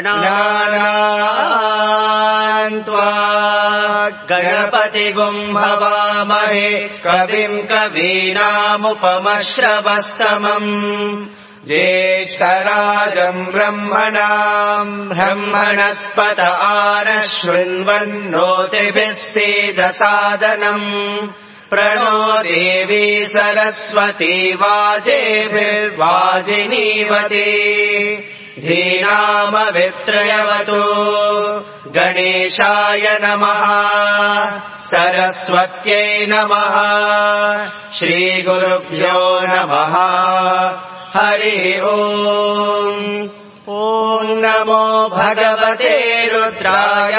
गणान्त्वा गणपतिगुम् भवामहे कविम् कवीनामुपमश्रवस्तमम् ज्येष्ठराजम् ब्रह्मणस्पत आनः शृण्वन्नोतिभिः सीदसादनम् प्रणो देवी सरस्वती वाजेभिर्वाजिनीवती धीनामवित्रयवतु गणेशाय नमः सरस्वत्यै नमः श्रीगुरुभ्यो नमः हरिः ओम् ॐ नमो भगवते रुद्राय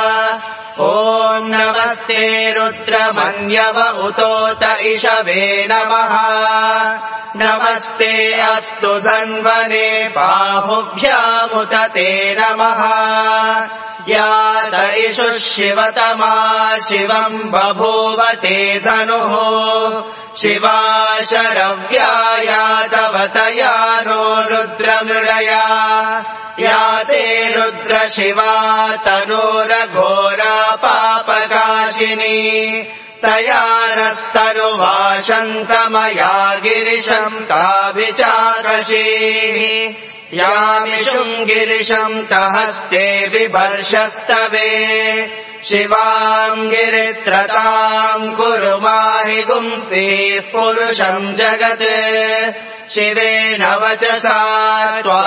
ॐ नमस्ते रुद्रमन्यव उतोत इषवे नमः नमस्ते अस्तु धन्वने बाहुभ्यामुत ते नमः यात इषुः शिवतमा शिवम् बभूव ते धनुः शिवा शरव्यायादवतया नो रुद्रमृळया या ते रुद्रशिवा तनूरघोरा पापकाशिनी तया नस्तनुवाशन्तमया गिरिशम् ताभिचाकशीः यामिषुम् गिरिशम् तहस्ते विभर्षस्तवे शिवाम् गिरित्रताम् कुरु माहि गुंसीः पुरुषम् जगत् शिवेन वचसा त्वा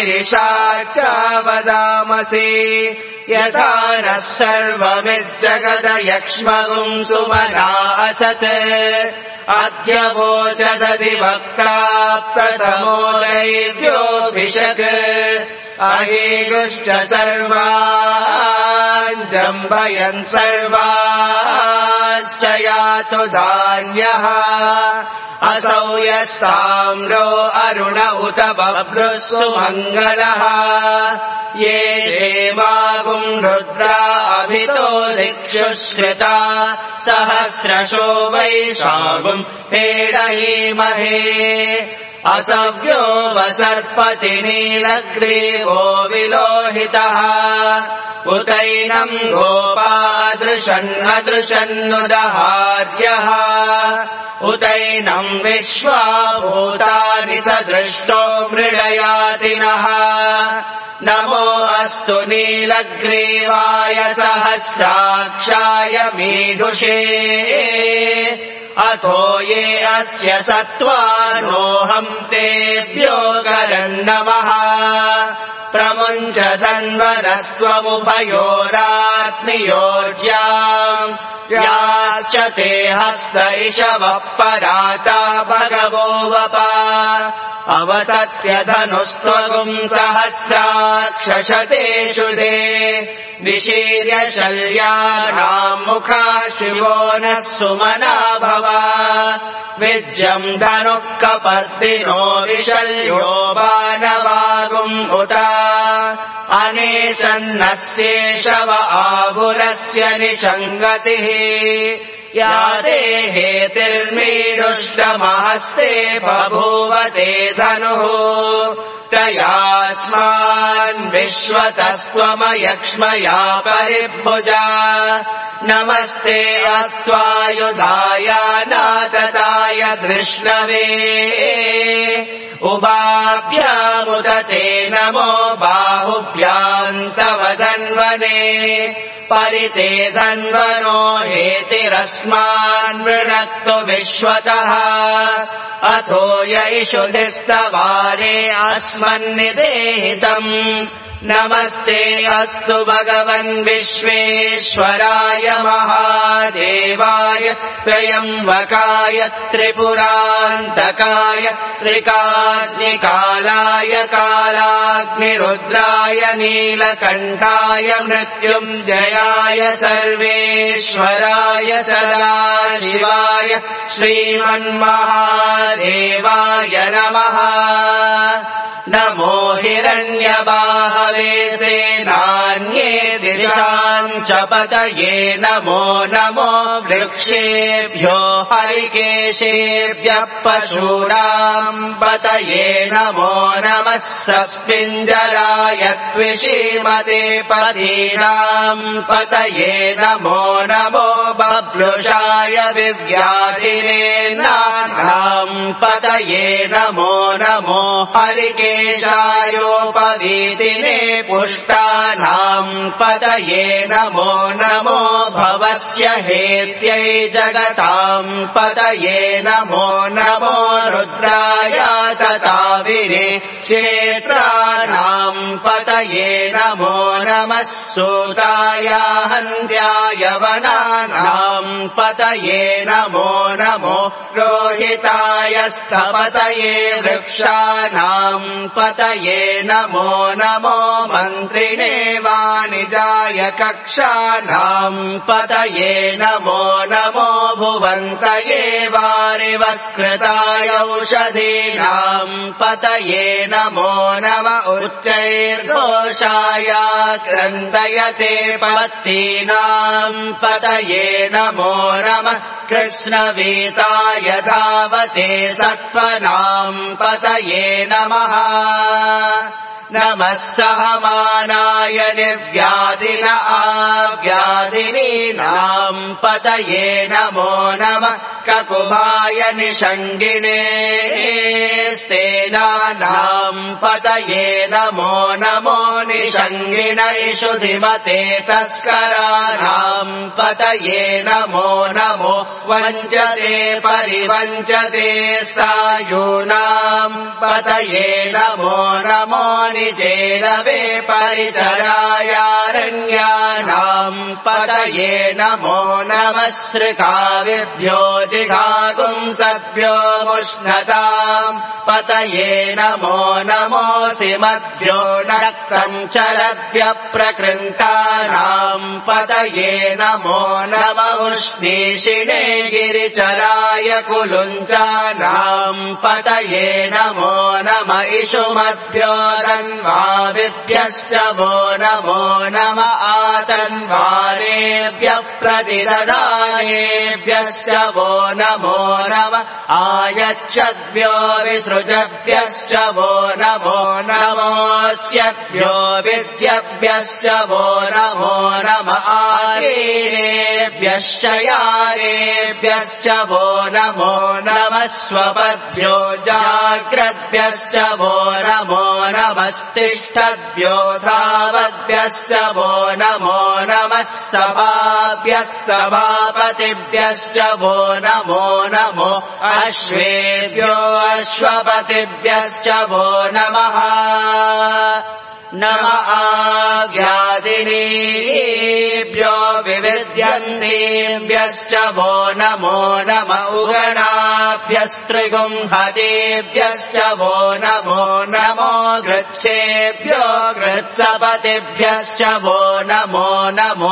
गिरिशाख्या यथा नः सर्वमिज्जगदयक्ष्मगुम् सुमना असत् अद्य वोचदधिवक्ता प्रथमो दैव्योऽभिषक् अहीगुश्च सर्वान् जम्भयन् सर्वाश्च यातु धान्यः असौ यस्ताम्रो अरुण उत बभ्रुः सुमङ्गलः ये देवागुम् रुद्रा अभितो दिक्षुश्रिता सहस्रशो वैशागुम् पेडहीमहे असव्यो वसर्पति नीलग्रीवो विलोहितः उतैनम् गोपादृशन्नदृशन्नुदहार्यः उतैनम् विश्वाभूतानि सदृष्टो मृळयातिनः नमो अस्तु नीलग्रीवाय सहस्राक्षाय मीडुषे अथो ये अस्य सत्त्वानोऽहम् तेभ्यो करन्नमः प्रमुञ्च धन्वनस्त्वमुभयोरात्नियोज्याम् याश्च ते हस्त इषवः पराता भगवो वपा अवतत्य धनुस्त्वगुम् सहस्राक्षशतेषु दे निशीर्य शल्यानाम् मुखा शिवो नः सुमना भव विज्यम् धनुः कपर्दिनो विशल्यो बाणवागुम् उत अनेशन्नस्येषव आहुरस्य निषङ्गतिः या ते हेतिर्मीरुष्टमहस्ते बभूव ते धनुः तयास्मान् विश्वतस्त्वमयक्ष्मया परिभुजा नमस्ते अस्त्वायुधाय नातताय धृष्णवे उभाभ्यामुत ते नमो बाहुभ्याम् तव धन्वने परिते धन्वनो हेतिरस्मान् मृणक्तु विश्वतः अथो य इषुधिस्तवारे अस्मन्निदेहितम् नमस्ते अस्तु भगवन् विश्वेश्वराय महादेवाय त्र्यम्बकाय त्रिपुरान्तकाय त्रिकाग्निकालाय कालाग्निरुद्राय नीलकण्ठाय मृत्युञ्जयाय सर्वेश्वराय सदाशिवाय श्रीमन्महादेवाय नमः नमो हिरण्यबाहवे सेनान्ये दिशाम् च पतये नमो नमो वृक्षेभ्यो हरिकेशेभ्यः पशूनाम् पतये नमो नमः सस्मिञ्जराय त्विषीमते पतीनाम् पतये नमो नमो बभ्रुषाय विव्याधिने नानाम् पतये नमो नमो हरिकेशायोपवीतिने पुष्टानाम् पतये नमो नमो भवस्य हेत्यै जगताम् पतये नमो नमो रुद्राय तताविने क्षेत्राणाम् पतये नमो नमः सूताय हन्त्याय वनानाम् पतये नमो नमो रोहिताय स्थपतये वृक्षाणाम् पतये नमो नमो मन्त्रिणे वाणिजाय कक्षाणाम् पतये नमो नमो भुवन्तये वारिवस्कृताय औषधीनाम् पतये नमो नम उच्चैर्घोषाय क्रन्दयते पत्तीनाम् पतये नमो नमः कृष्णवीताय धावते सत्त्वनाम् पतये नमः नमः सहमानाय निर्व्याधिन आव्याधिनीनाम् पतये नमो नमः ककुभाय निषङ्गिने स्तेनानाम् पतये नमो नमो निषङ्गिन इषुधिमते तस्कराणाम् पतये नमो नमो वञ्चते परिवञ्चते स्थायूनाम् पतये नमो नमो निचेरवे परिचरायारण्यानाम् पतये नमो नमः श्रृकाविभ्यो जिघागुंसभ्यो मुष्णताम् पतये नमो नमोऽसि मद्भ्यो नक्तम् चरद्भ्यः प्रकृन्तानाम् पतये नमो नम उष्णीषिणे गिरिचराय कुलुञ्चानाम् पतये नमो नम इषुमद्भ्यो तन्वाविभ्यश्च वो नमो नम आतन्वारेभ्यः प्रतिददानेभ्यश्च वो नमो नम आयच्छद्भ्यो विसृजभ्यश्च वो नमो नमोऽस्यभ्यो विद्यभ्यश्च वो नमो नम आसीनेभ्यश्च यारेभ्यश्च वो नमो नमः स्वपद्भ्यो जाग्रद्भ्यश्च वो नमो नमस्तिष्ठद्भ्यो धावद्भ्यश्च वो नमो नमः सभाभ्यः सभापतिभ्यश्च वो नमो नमो अश्वेभ्यो अश्वपतिभ्यश्च वो नमः नम आव्याधिनीभ्यो विविध्यन्तीभ्यश्च वो नमो नम उगणाभ्यस्त्रिगुंहतेभ्यश्च वो नमो नमो गृत्सेभ्यो गृत्सपतिभ्यश्च वो नमो नमो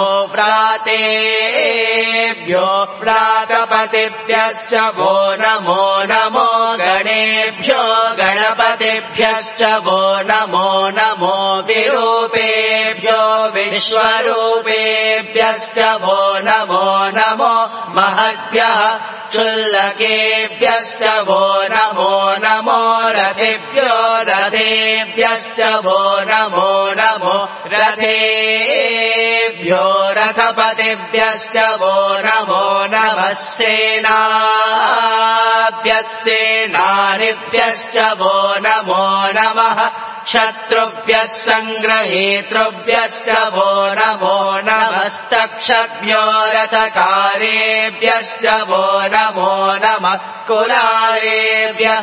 व्रातेभ्यो व्रातपतिभ्यश्च वो नमो नमो गणेभ्यो गणपतिभ्यश्च वो नमो नमो विरूपेभ्यो विश्वरूपेभ्यश्च वो नमो नमो महद्भ्यः क्षुल्लकेभ्यश्च वो नमो नमो रथेभ्यो रथेभ्यश्च वो नमो नमो रथेभ्यो रथपतिभ्यश्च वो नमो नमः सेनाभ्यस्तेनानिभ्यश्च वो नमो नमः शत्रुभ्यः सङ्ग्रहेतृभ्यश्च वो नमो नमस्तक्षभ्यो रथकारेभ्यश्च वो नमो नमः कुलारेभ्यः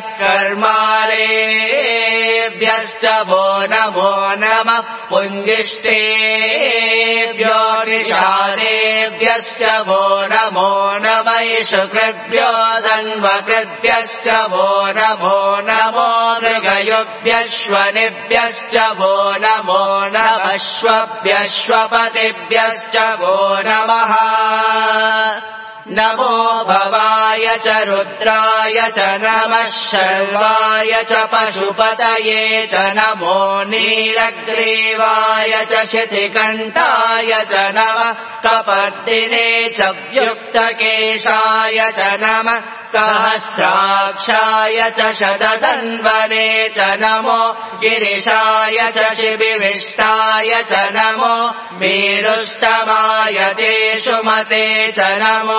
कर्मारेभ्यश्च वो नमो नमः पुञ्जिष्टेभ्यो निषादेभ्यश्च वो नमो नमः इषुकृद्भ्यो धन्वकृद्भ्यश्च वो नमो नमो मृगयुभ्यश्वनिभ्यश्च वो नमो नमः श्वभ्यश्वपतिभ्यश्च वो नमः नमो भवाय च रुद्राय च नमः शर्वाय च पशुपतये च नमो नीलग्रीवाय च शितिकण्ठाय च नमः कपर्दिने च व्युक्तकेशाय च नमः सहस्राक्षाय च शतधन्वने च नमो गिरिशाय च शिबिविष्टाय च नमो मीरुष्टमाय चेषुमते च नमो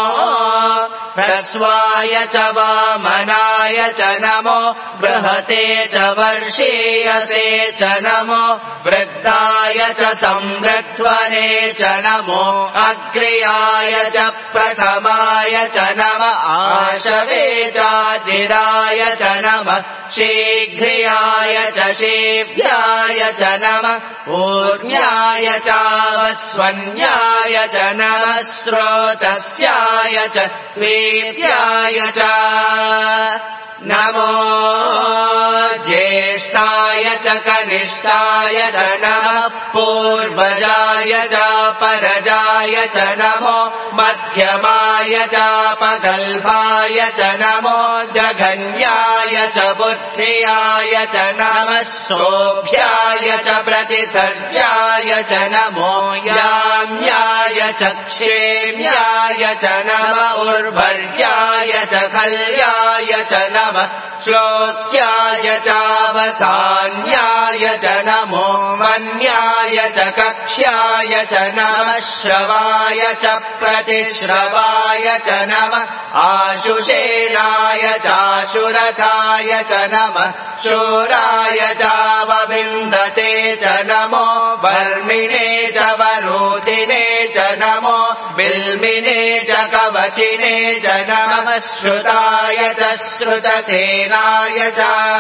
ह्रस्वाय च वामनाय च नमो बृहते च वर्षीयसे च नमो वृद्धाय च संवृध्वने च नमो अग्र्याय च प्रथमाय च नमः आशवे चाजिराय च नमः शीघ्रियाय च शीभ्याय च नमः ऊर्ण्याय चावस्वन्याय च नमः स्रोतस्याय च द्वीप्याय च नमो ज्येष्ठाय च कनिष्ठाय च नमः पूर्वजाय च परजाय च नमो मध्यमाय च पगल्भाय च नमो जघन्याय च बुद्धियाय च नमः सोऽभ्याय च प्रतिसर्व्याय च नमो याम्याय च क्षेम्याय च नमः उर्वर्याय च खल्याय च नमः श्लोक्याय चावसान्याय च नमो मन्याय च कक्ष्याय च नमः श्रवाय च प्रतिश्रवाय च नमः आशुषेणाय चाशुरथाय च नमः शूराय चावविन्दते च नमो वर्मिणे च वरोधिने च नमो बिल्मिने च कवचिने च नमः श्रुताय च श्रुतसेनाय च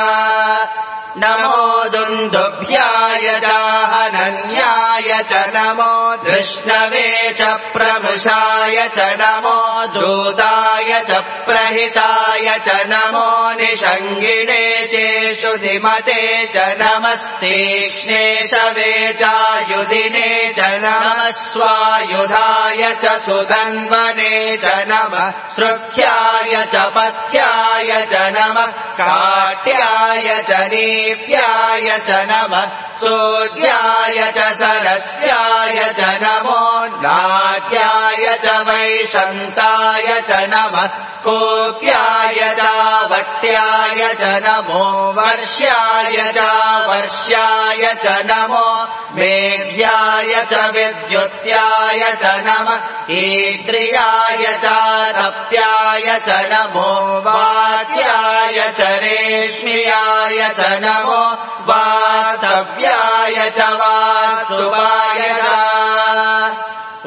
नमो दुन्दुभ्याय चाहनन्याय च नमो धृष्णवे च प्रमुषाय च नमो दूताय च प्रहिताय च नमो निषङ्गिणे चेषुधिमते च नमस्तीक्ष्णे शवे चायुधिने च नमः स्वायुधाय च सुधन्वने च नमः श्रुत्याय च पथ्याय च नमः काट्याय च नीप्याय च नमः सोऽध्याय च सरस्याय च नमो नाट्याय च वैशन्ताय च नमः कोप्याय च वट्याय च नमो वर्ष्याय च वर्ष्याय च नमो मेघ्याय च विद्युत्याय च नमः ईद्रियाय च तप्याय च नमो वात्याय च रेश्म्याय च नमो वातव्याय च वासुवाय च ॐ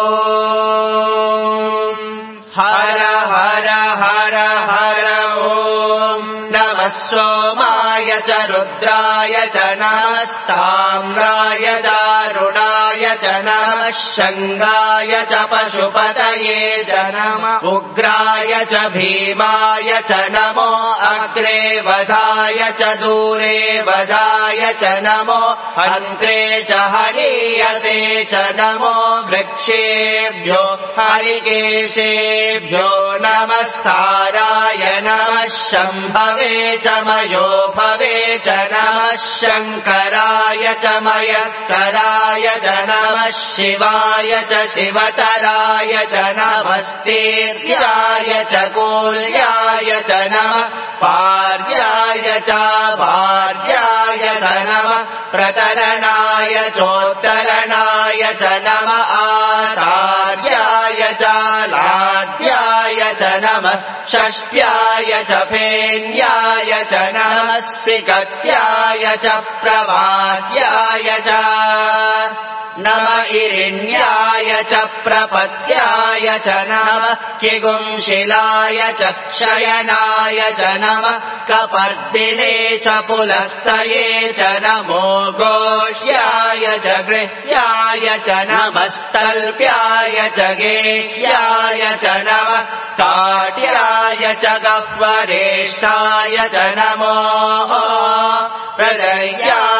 हर हर हर हर ॐ नमः सोमाय च रुद्राय च नमस्ताम्राय दारुणाय च नमः शङ्गाय च पशुपतये च नमः उग्राय च भीमाय च नमो अग्रे वधाय च दूरे वधाय च नमो हन्त्रे च हरीयसे च नमो वृक्षेभ्यो हरिकेशेभ्यो नमस्ताराय नमः शम्भवे च मयोभवे च नमः शङ्कराय च मयस्कराय च नमः शिवाय च शिवतराय च नमस्तीर्याय च कूल्याय च नमः पार्याय च भार्याय च नमः प्रतरणाय चोत्तरणाय च नमः आचार्याय च लाड्याय च नमः षष्ट्याय च फेन्याय च नमः सिकत्याय च प्रवाह्याय च नमः इरिण्याय च प्रपत्याय च नमः किगुंशिलाय च क्षयनाय च नमः कपर्दिने च पुलस्तये च नमो गोह्याय च गृह्याय च नमस्तल्प्याय च गेह्याय च नमः काट्याय च गह्वरेष्ठाय च नमो प्रलयाय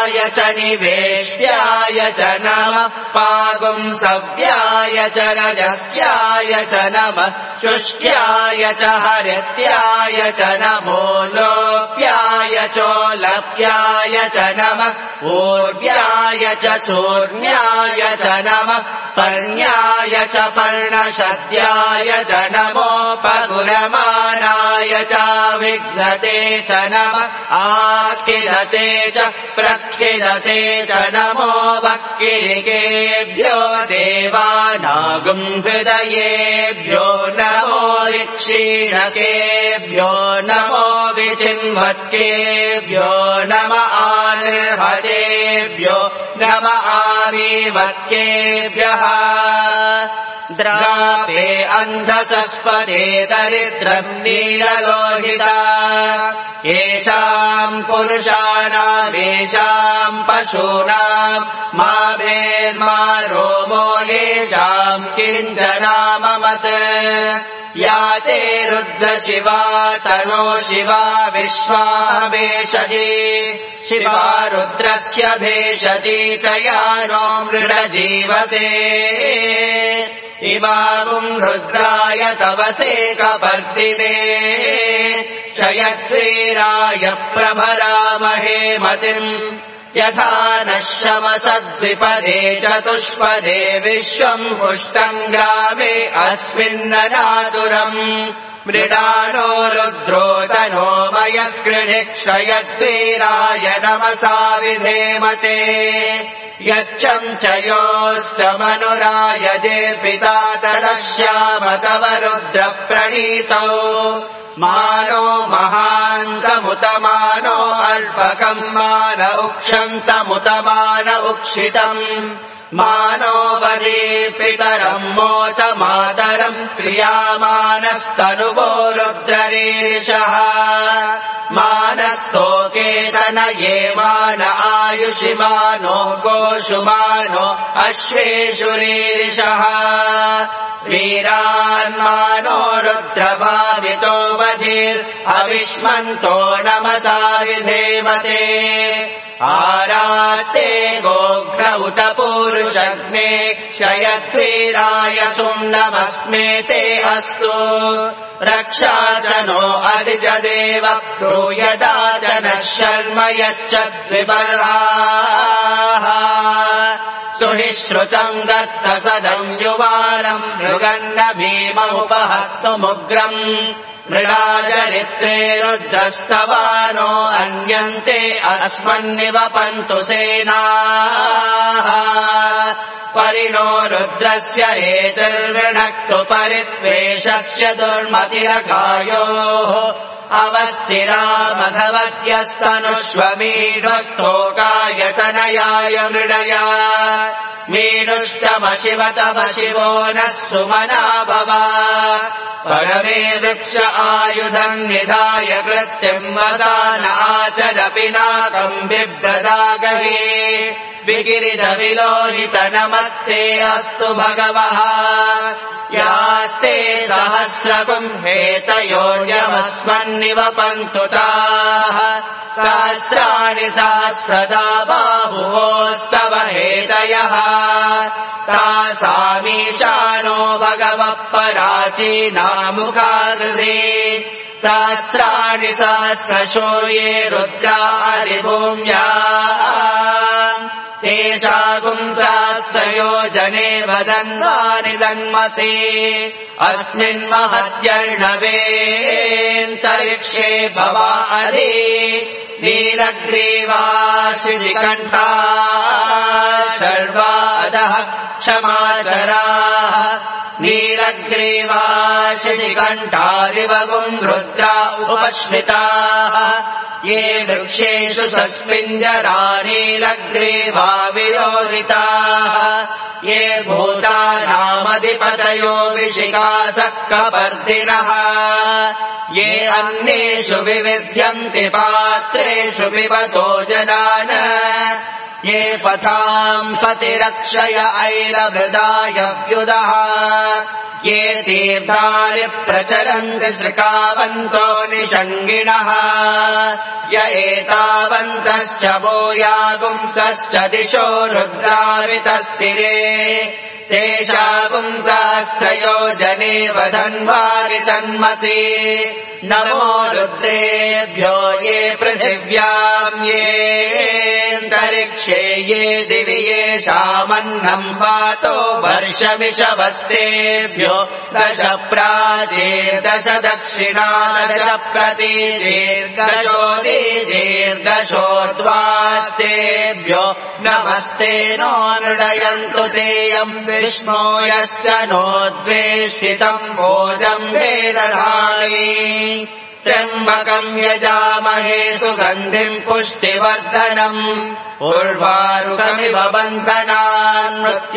निवेष्ट्याय च निवेष्ट्याय च नमः पागुंसव्याय च रजस्याय च नमः शुष्क्याय च हरित्याय च नमो लोप्याय चोलप्याय च नमः ऊर्व्याय च सूर्ण्याय च नमः पर्ण्याय च पर्णशद्याय च नमोपगुणमानाय च विघ्नते च नमः आखिलते च प्रखिलते च नमो वक्किलिकेभ्यो देवानागुं हृदयेभ्यो नमो ऋक्षीणकेभ्यो नमो विचिन्वत्केभ्यो नम आनिर्हतेभ्यो नम आमीवत्केभ्यः द्रापे अन्धसस्पदे दरिद्रम् नीललोहिता येषाम् पुरुषाणामेषाम् पशूनाम् मा भेर्मा रोमो येषाम् किञ्चनाममत् या ते रुद्रशिवा तनो शिवा विश्वावेशति शिवा रुद्रस्य भेषति तया नो मृडजीवसे इमागुम् रुद्राय तवसे कपर्दिने क्षयद्वीराय प्रभरामहे मतिम् यथा नः शमसद्विपदे चतुष्पदे विश्वम् पुष्टम् ग्रामे अस्मिन्ननातुरम् मृडानो रुद्रो तनो मयस्कृधि क्षयद्वीराय नमसा विधेमते यच्छम् च योश्च मनुराय देपिता तदश्याम तव रुद्रप्रणीतौ मानो महान्तमुतमानो अल्पकम् मान उक्षन्तमुतमान उक्षितम् मानो वदीपितरम् मोत मातरम् क्रियामानस्तनुवो रुद्ररीरिषः मानस्तोकेतन ये मान आयुषि मानो गोषु मानो अश्वेषु रीरिषः वीरान्मानो रुद्रभावितो वधिर्अविष्मन्तो नमसा विधेमते आरात्ते गोघ्र उत पूरुषग्ने क्षयद्वीराय सुम्नमस्मे ते अस्तु रक्षा च नो अधिजदेव ब्रूयदा च नः शर्म यच्छद्विबर्हाः सुहिश्रुतम् दत्तसदम् युवानम् मृगन्न भीममुपहर्तुमुग्रम् मृडाचरित्रे रुद्रस्तवानो अन्यन्ते अस्मन्निवपन्तु सेनाः परिणो रुद्रस्य हेतुर्वृणक्तु परित्वेषस्य दुर्मतिरकायोः अवस्थिरामघवत्यस्तनुष्वमीढस्तोकायतनयाय मृडया मीडुष्टमशिवतव शिवो नः सुमना भव परमे वृक्ष आयुधम् निधाय कृत्यम् वसान आचर पिनाकम् बिभ्रदागहे विगिरिधविलोहित नमस्ते अस्तु भगवः यास्ते सहस्रकुम् हेतयोर्यमस्मन्निवपन्तु ताः सहस्राणि सहस्रदा बाहुवोस्तव हेतयः तासामीशानो भगवः पराचीनामुखाकृते सहस्राणि सहस्रशो ये रुद्रारिभूम्या तेषागुम् सहस्रयोजने वदन्वानि दन्मसे अस्मिन्महत्यर्णवेऽन्तरिक्षे भवादि नीलग्रीवाशितिकण्ठा शर्वादः क्षमाचराः नीलग्रीवाशितिकण्ठादिवगुम् रुद्रा उपश्रिताः ये वृक्षेषु सस्मिञ्जरा नीलग्रीवा विलोहिताः ये भूतानामधिपतयो विशिखासः कपर्दिनः ये अन्येषु विविध्यन्ति पात्रेषु पिबतो जनान् ये पथाम् पतिरक्षय ऐलभृदायव्युदः ये तीर्थानि प्रचरन्ति सृकावन्तो निषङ्गिणः य एतावन्तश्च भूयागुंसश्च दिशो रुद्रावितस्थिरे तेषागुंसहस्रयोजने वधन्वारि तन्मसि नमो रुद्रेभ्यो ये पृथिव्याम् येऽन्तरिक्षे ये दिवि येषामन्नम् वातो वर्षमिषवस्तेभ्यो दश प्राचीर्दश दक्षिणा दश प्रतीचीर्दशोदीचीर्दशोर्ध्वास्तेभ्यो नमस्ते नो नृडयन्तु तेयम् विष्णो यश्च नोद्वेषितम् भोजम् वेदधामि त्र्यम्बकम् यजामहे सुगन्धिम् पुष्टिवर्धनम् उर्वारुकमिव बन्धनान्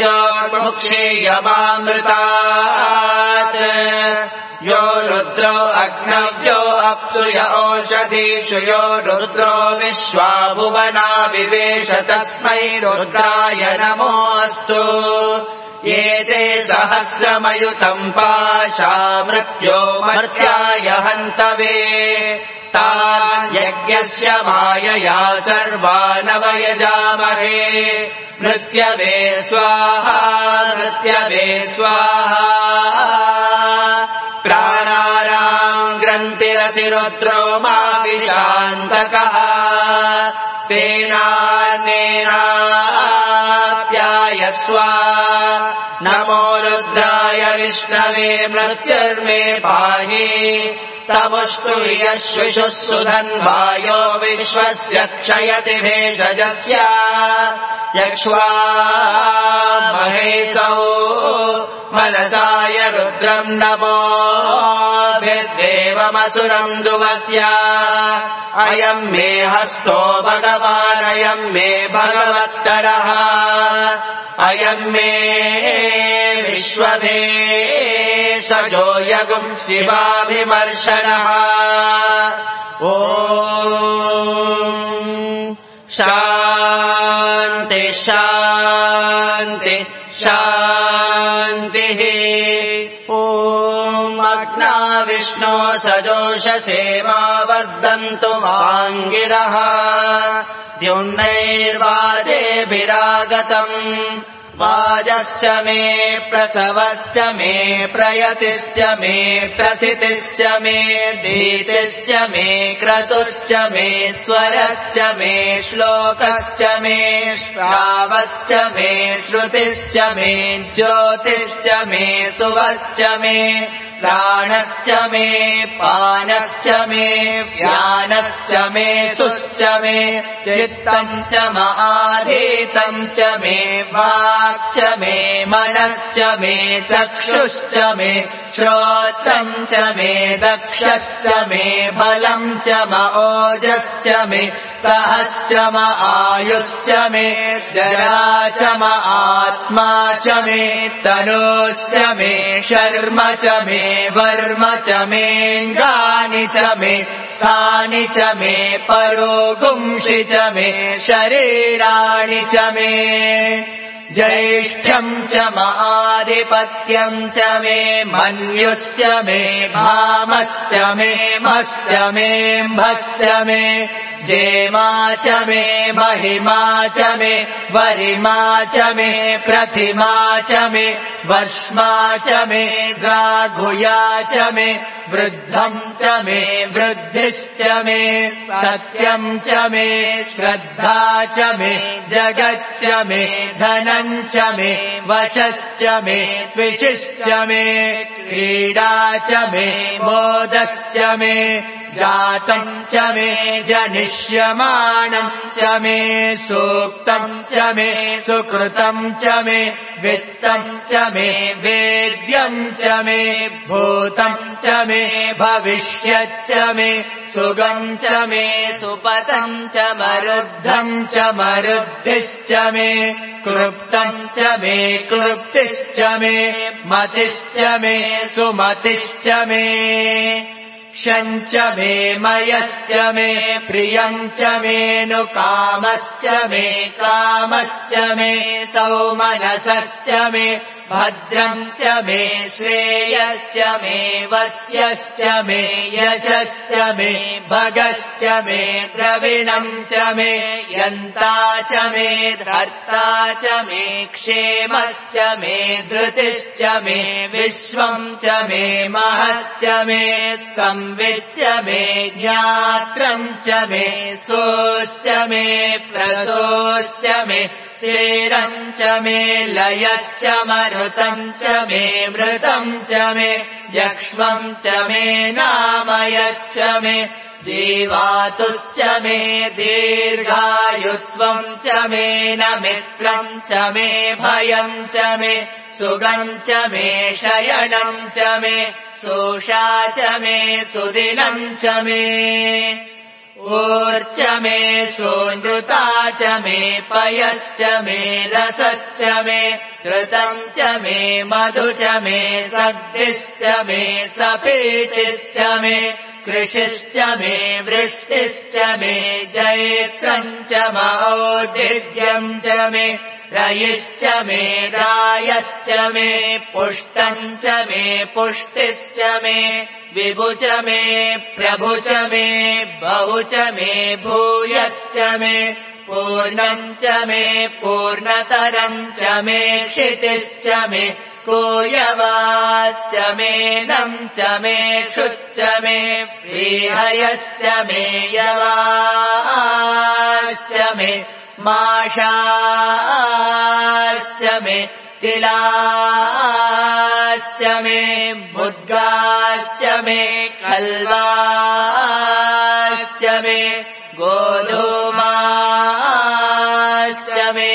मृत्योर्मुक्षेयमामृतात् यो रुद्रो अग्नव्यो अप्सु य ओषधीषु यो रुद्रो विश्वा भुवना विवेश तस्मै रुद्राय नमोऽस्तु एते सहस्रमयुतम् पाशा मृत्यो मर्त्याय हन्तवे तान् यज्ञस्य मायया सर्वानवयजामहे मृत्यवे स्वाहा मृत्यवे स्वाहा प्राणानाम् ग्रन्थिरसि रुद्रो मा विशान्तकः तेनान्येनाप्यायस्व नमो रुद्राय विष्णवे मृत्युर्मे पाहि तमुष्टु यश्विषुः सुधन्वायो विश्वस्य क्षयति भेषजस्य यक्ष्वा महेशौ मनसाय रुद्रम् नमोभिर्देवमसुरम् दुवस्य अयम् मे हस्तो भगवान् अयम् मे भगवत्तरः अयम् मे विश्वभेषजो यगुम् शिवाभिमर्शनः ॐ शान्ति शान्ति शान्तिः ॐ अग्ना विष्णो सजोषसेवा वर्धन्तु वाङ्गिरः द्युम्नैर्वाजेभिरागतम् वाजश्च मे प्रसवश्च मे प्रयतिश्च मे प्रसितिश्च मे दीतिश्च मे क्रतुश्च मे स्वरश्च मे श्लोकश्च मे श्रावश्च मे श्रुतिश्च मे ज्योतिश्च मे सुवश्च मे प्राणश्च मे पानश्च मे व्यानश्च मे सुश्च मे चित्तम् च महाधीतम् च मे वाक् च मे मनश्च मे चक्षुश्च मे श्रोत्रम् च मे दक्षश्च मे बलम् च ओजश्च मे सहश्च आयुश्च मे जरा च आत्मा च मे तनोश्च मे शर्म च मे वर्म च मेऽङ्गानि च मे स्थानि च मे परोगुंषि च मे शरीराणि च मे ज्येष्ठ्यम् च आधिपत्यम् च मे मन्युश्च मे भामश्च मे मश्च मेऽम्भश्च मे जेमा च मे महिमा च मे वरिमा च मे प्रतिमा च मे वर्ष्मा च मे द्राघुया च मे वृद्धम् च मे वृद्धिश्च मे सत्यम् च मे श्रद्धा च मे जगच्च मे धनम् च मे वशश्च मे त्विषिश्च मे क्रीडा च मे मोदश्च मे जातम् च मे जनिष्यमाणम् च मे सूक्तम् च मे सुकृतम् च मे वित्तम् च मे वेद्यम् च मे भूतम् च मे भविष्यच्च मे सुगम् च मे सुपतम् च मरुद्धम् च मरुद्धिश्च मे क्लृप्तम् च मे क्लृप्तिश्च मे मतिश्च मे सुमतिश्च मे शञ्च मे मयश्च मे प्रियञ्च मेऽनुकामश्च मे कामश्च मे सौमनसश्च मे भद्रञ्च मे श्रेयश्च मे वस्यश्च मे यशश्च मे भगश्च मे द्रविणञ्च मे यन्ता च मे धर्ता च मे क्षेमश्च मे धृतिश्च मे विश्वम् च मे महश्च मे संविच्च मे ज्ञात्रम् च मे सोश्च मे प्रसोश्च मे शेरम् च मे लयश्च मरुतम् च मे मृतम् च मे यक्ष्मम् च मे नामयच्च मे जीवातुश्च मे दीर्घायुत्वम् च मे न मित्रम् च मे भयम् च मे सुगम् च मे शयनम् च मे सोषा च मे सुदिनम् च मे ऊर्च मे सोऽनृता च मे पयश्च मे रसश्च मे घृतम् च मे मधु च मे सद्दिश्च मे सपीतिश्च मे कृषिश्च मे वृष्टिश्च मे जैत्रम् च मौद्धिद्यम् च मे रयिश्च मे रायश्च मे पुष्टम् च मे पुष्टिश्च मे विभु च मे प्रभु च मे बहु च मे भूयश्च मे पूर्णम् च मे पूर्णतरम् च मे क्षितिश्च मे कूयवाश्च मे नम् च मे क्षुच्च मे व्रीहयश्च मे यवाश्च मे माषाश्च मे तिलाश्च मे मुद्गाश्च मे कल्वाश्च मे गोधूमाश्च मे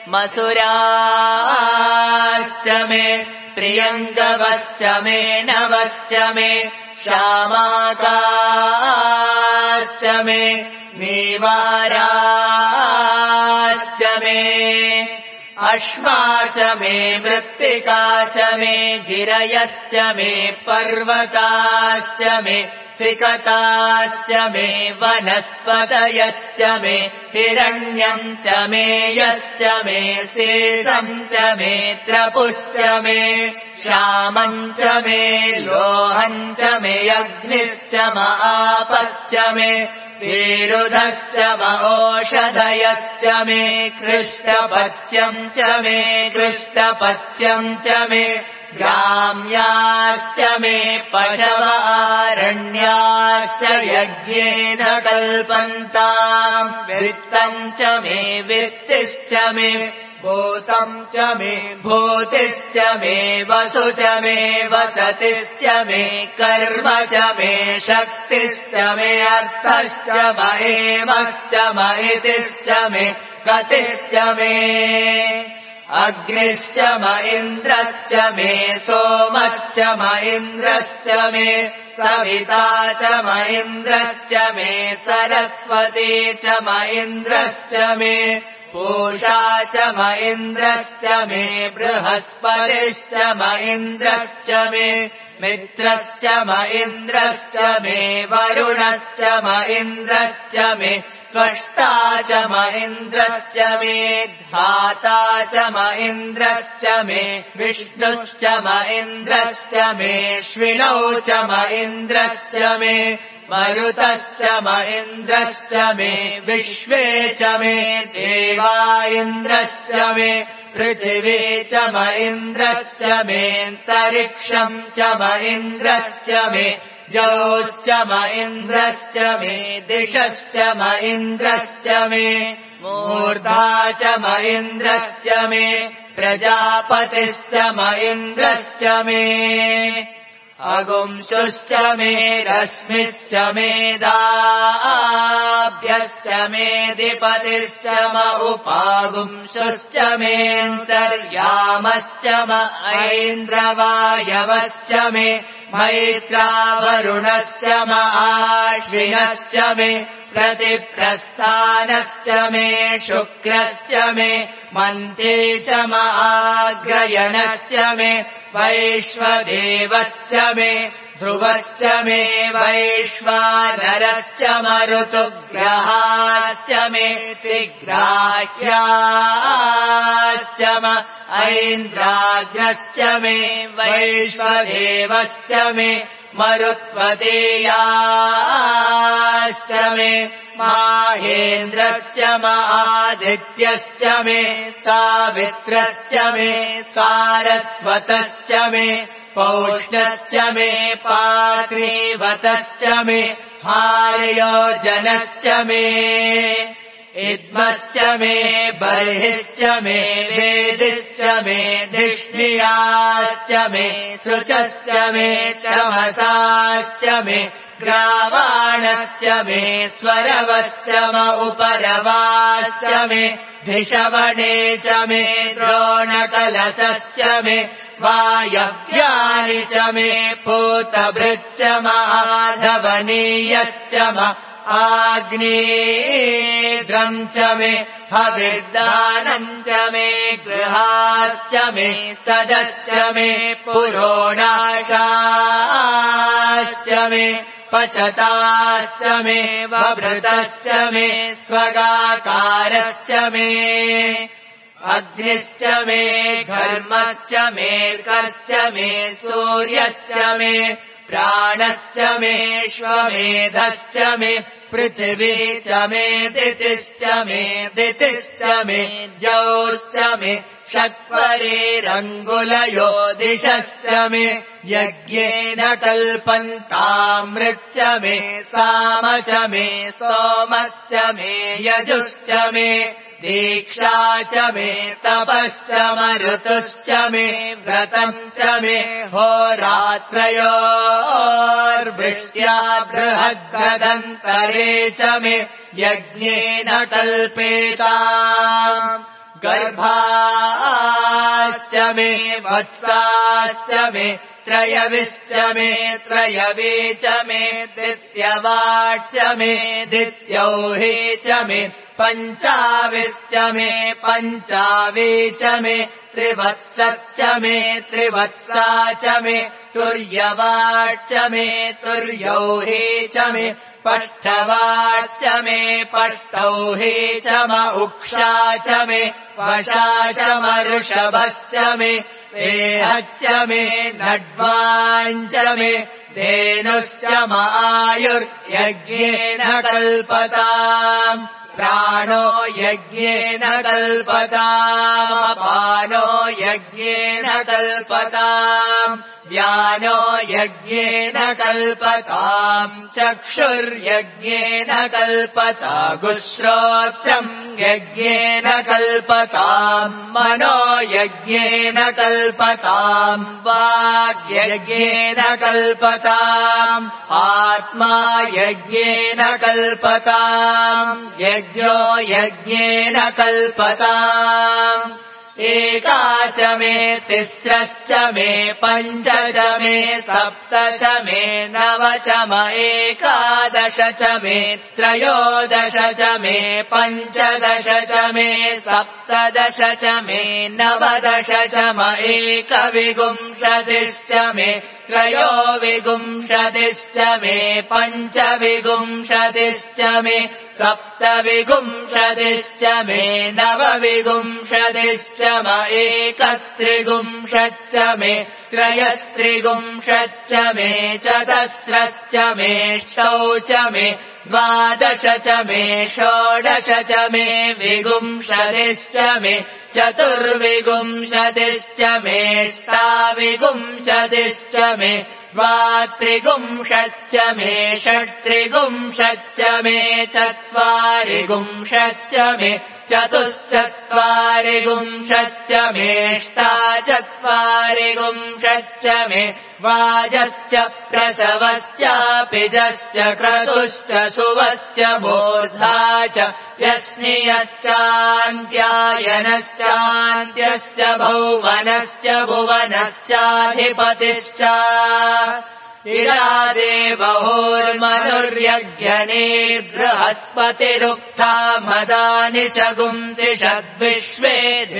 मसुराश्च मे प्रियङ्गवश्च मे नवश्च मे श्यामाकाश्च मे नीवाराश्च मे अश्मा च मे मृत्तिका च मे गिरयश्च मे पर्वताश्च मे सिकताश्च मे वनस्पतयश्च मे हिरण्यम् च मे यश्च मे शेषम् च मे त्रपुश्च मे श्यामम् च मे लोहम् च मे अग्निश्च आपश्च मे विरुधश्च ओषधयश्च मे कृष्णपच्यम् च मे कृष्णपच्यम् च मे ग्राम्याश्च मे पशव आरण्याश्च यज्ञेन कल्पन्ताम् वित्तम् च मे वित्तिश्च मे भूतम् च मे भूतिश्च मे वसु च मे वसतिश्च मे कर्म च मे शक्तिश्च मे अर्थश्च महेमश्च महितिश्च मे गतिश्च मे अग्निश्च मइन्द्रश्च मे सोमश्च मइन्द्रश्च मे सविता च मइन्द्रश्च मे सरस्वती च मइन्द्रश्च मे पूषा च मइन्द्रश्च मे बृहस्पतिश्च मइन्द्रश्च मे मित्रश्च मइन्द्रश्च मे वरुणश्च मइन्द्रश्च मे त्वष्टा च मइन्द्रश्च मे धाता च मइन्द्रश्च मे विष्णुश्च मइन्द्रश्च मे श्विनौ च मइन्द्रश्च मे मरुतश्च मइन्द्रश्च मे विश्वे च मे देवा इन्द्रश्च मे पृथिवी च मइन्द्रश्च मेऽन्तरिक्षम् च मइन्द्रश्च मे जौश्च मइन्द्रश्च मे दिशश्च मइन्द्रश्च मे मूर्धा च मइन्द्रश्च मे प्रजापतिश्च मइन्द्रश्च मे अगुंशुश्च मे रश्मिश्च मेधाभ्यश्च मेधिपतिश्च उपागुंशुश्च मेऽन्तर्यामश्च ऐन्द्रवायवश्च मे मैत्रावरुणश्च आश्विनश्च मे प्रतिप्रस्थानश्च मे शुक्रश्च मे मन्थे च आग्रयणश्च मे वैश्वदेवश्च मे ध्रुवश्च मे वैश्वानरश्च मरुतुग्रहाश्च मे तिग्राह्याश्च ऐन्द्राग्रश्च मे वैश्वदेवश्च मे मरुत्वतेयाश्च मे माहेन्द्रश्च आदित्यश्च मे सावित्रश्च मे सारस्वतश्च मे पौष्णश्च मे पात्रीवतश्च मे हार्योजनश्च मे इद्मश्च मे बर्हिश्च मे वेदिश्च मे धिष्णियाश्च मे सृचश्च मे चमसाश्च मे ग्रावाणश्च मे स्वरवश्च उपरवाश्च मे धिषवणे च मे द्रोणकलशश्च मे वायव्यानि च मे पूतभृच्च आधवनीयश्च आग्नेयद्रम् च मे हविर्दानम् च मे गृहाश्च मे सदश्च मे पुरोणाशाश्च मे पचताश्च मे वभृतश्च मे स्वगाकारश्च मे अग्निश्च मे घर्मश्च मेर्कश्च मे सूर्यश्च मे प्राणश्च मे श्वमेधश्च मे पृथिवी च मे दितिश्च मे द्यौश्च मे षट्परेरङ्गुलयो दिशश्च मे यज्ञेन कल्पन्तामृच्च मे साम च मे स्तोमश्च मे यजुश्च मे दीक्षा च मे तपश्च मरुतुश्च मे व्रतम् च मे होरात्रयोर्वृष्ट्या बृहद्गदन्तरे च मे यज्ञेन कल्पेताम् गर्भाश्च मे वत्साश्च मे त्रयविश्च मे त्रयवे च मे द्वितीयवाट् च मे द्वितीयौहे च मे पञ्चाविश्च मे पञ्चावे च मे त्रिवत्सश्च मे त्रिवत्सा च मे तुर्यवाट् च मे तुर्यौहे च मे पष्ठवाट् च मे पष्टौहे च उक्षा च मे वशा च ऋषभश्च मे वेहच्च मे नड्वाञ्च मे धेनुश्च आयुर्यज्ञेन कल्पताम् प्राणो यज्ञेन कल्पताम् अपानो यज्ञेन कल्पताम् व्यानो यज्ञेन कल्पताम् चक्षुर्यज्ञेन कल्पता गुश्रोत्रम् यज्ञेन कल्पताम् मनो यज्ञेन कल्पताम् वाग्यज्ञेन कल्पताम् आत्मा यज्ञेन कल्पताम् यज्ञो यज्ञेन कल्पताम् एका च मे तिस्रश्च मे पञ्च च मे सप्त च मे नव च एकादश च मे त्रयोदश च मे पञ्चदश च मे सप्तदश च मे नवदश च एकविंशतिश्च मे त्रयोविंशतिश्च मे पञ्चविंशतिश्च मे सप्तविंशतिश्च मे नवविंशतिश्च एकत्रिंशच्च मे त्रयस्त्रिंशच्च मे चतस्रश्च मे षौ च मे द्वादश च मे षोडश च मे विंशतिश्च मे चतुर्विंशतिश्च मे अष्टाविंशतिश्च मे द्वात्रिंशच्च मे षट्त्रिंशच्च मे चत्वारिंशच्च मे चतुश्चत्वारिंशच्च मे अष्टाचत्वारिंशच्च मे वाजश्च प्रसवश्चापिजश्च क्रतुश्च सुवश्च मूर्धा च व्यस्नियश्चान्त्यायनश्चान्त्यश्च भौवनश्च भुवनश्चाधिपतिश्च इडादेवहोर्मनुर्यज्ञेन यज्ञनेर्बृहस्पतिरुक्था मदानि च गुंसि षद्विश्वे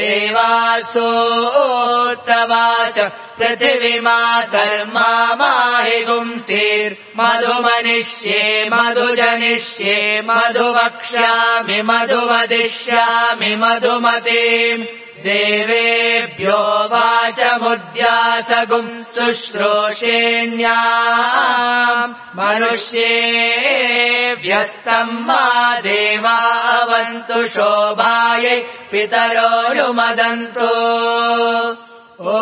देवासोऽर्तवाच पृथिवीमा धर्मा माहि गुंसीर्मधुमनिष्ये मधुजनिष्ये मधुवक्ष्यामि मधुवदिष्यामि मधुमतीम् देवेभ्यो वाचमुद्यासगुम् शुश्रूषेण्याम् मनुष्येभ्यस्तम् मा देवा अवन्तु शोभायै पितरोऽनुमदन्तु ॐ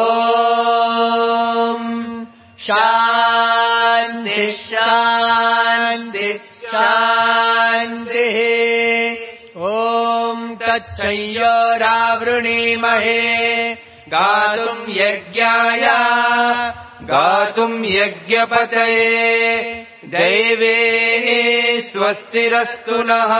शान्ति शान्ति शान्तिः ॐ तच्छयोरावृणीमहे गातुम् यज्ञाय गातुम् यज्ञपतये दैवे स्वस्तिरस्तु नः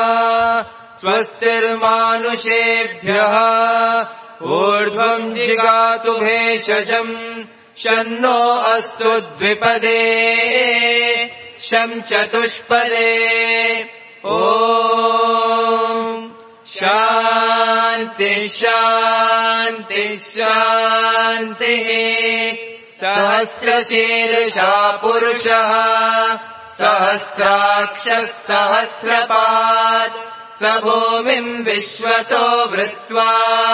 स्वस्तिर्मानुषेभ्यः ऊर्ध्वम् जिगातु भेषजम् शन्नो अस्तु द्विपदे शं चतुष्पदे ॐ शान्ति शान्ति शान्तिः सहस्रशीर्षा पुरुषः सहस्राक्षः सहस्रपात् स भूमिम् विश्वतो वृत्वा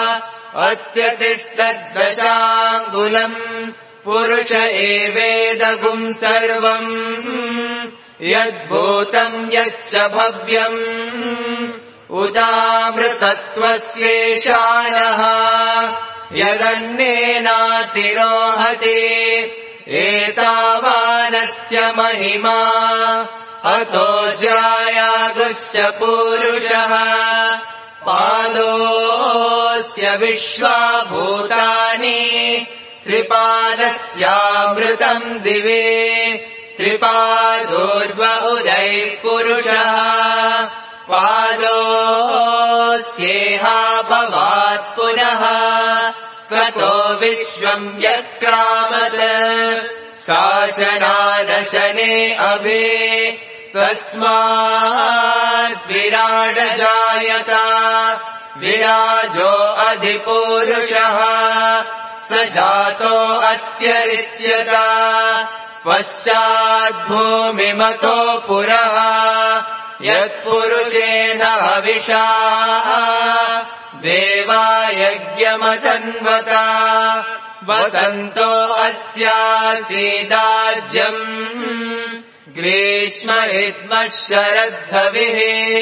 अत्यतिष्ठद्दशाङ्गुलम् पुरुष एवेदगुम् सर्वम् यद्भूतम् यच्च भव्यम् उदामृतत्वस्येशानः यदन्नेनातिरोहति एतावानस्य महिमा अतो जायागुश्च पूरुषः पादोऽस्य विश्वाभूतानि त्रिपादस्यामृतम् दिवे त्रिपादोर्ध्व उदैः पुरुषः पादोऽस्येहा भवात् पुनः ततो विश्वम् व्यक्रामत् शासनानशने अभे तस्मात् विराड जायत विराजो अधिपूरुषः स जातो अत्यरिच्यत पश्चाद्भूमिमतो पुरः यत्पुरुषेण हविषा देवा यज्ञमतन्वत वसन्तो अस्यासीदाज्यम् ग्रीष्म ऋत्मः शरद्धविः